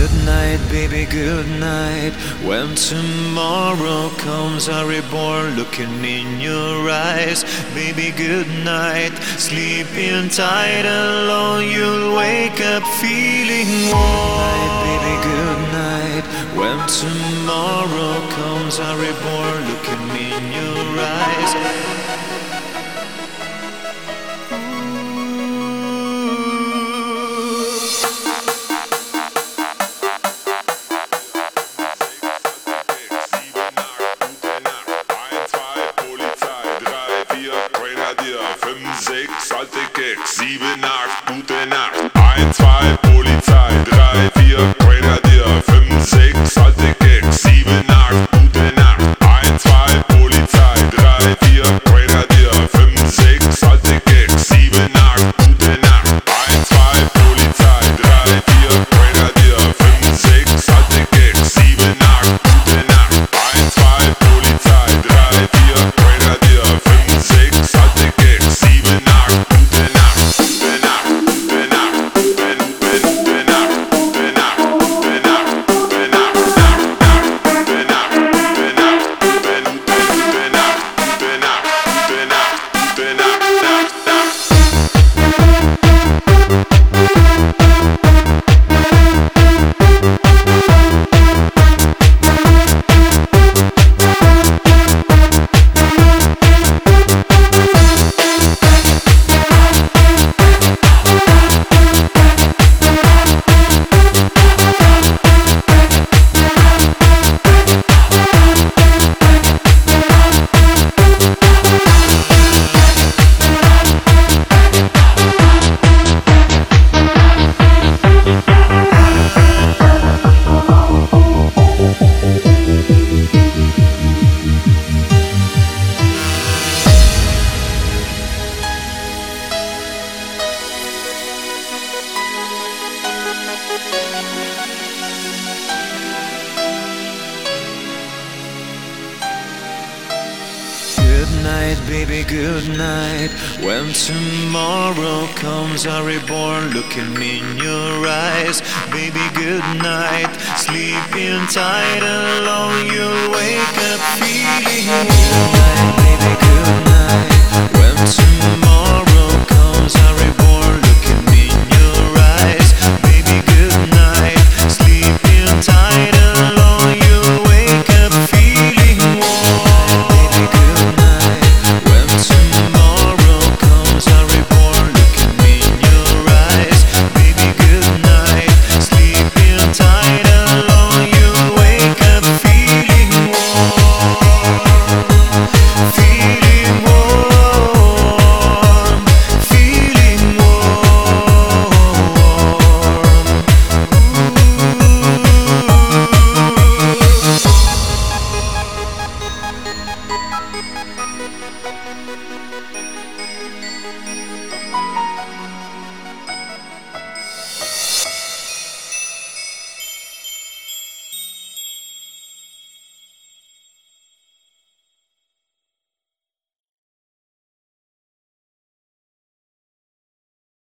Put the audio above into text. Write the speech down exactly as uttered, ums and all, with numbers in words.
Good night, baby, good night. When tomorrow comes, I'm reborn, looking in your eyes. Baby, good night. Sleeping tight alone, you'll wake up feeling warm. Good night, baby, good night. When tomorrow comes, I'm reborn, looking in your eyes. Sechs alte Keks, sieben, acht, gute Nacht. Eins, zwei, Polizei, drei, vier, Grenadier. Fünf, sechs alte Keks, sieben, acht, gute Nacht. Eins, zwei, Polizei, drei, vier, Grenadier. Fünf, sechs alte Keks, sieben, acht, gute Nacht. Eins, zwei, Polizei, drei, vier, Grenadier. Fünf, sechs alte Keks, sieben, acht, gute Nacht. Eins, zwei, Polizei, drei, vier, Grenadier. Fünf, sechs alte Keks, sieben, acht. Good night, baby, good night. When tomorrow comes, I'm reborn, looking in your eyes. Baby, good night. Sleeping tight alone, you'll wake up feeling warm. Good night, baby, good night. When tomorrow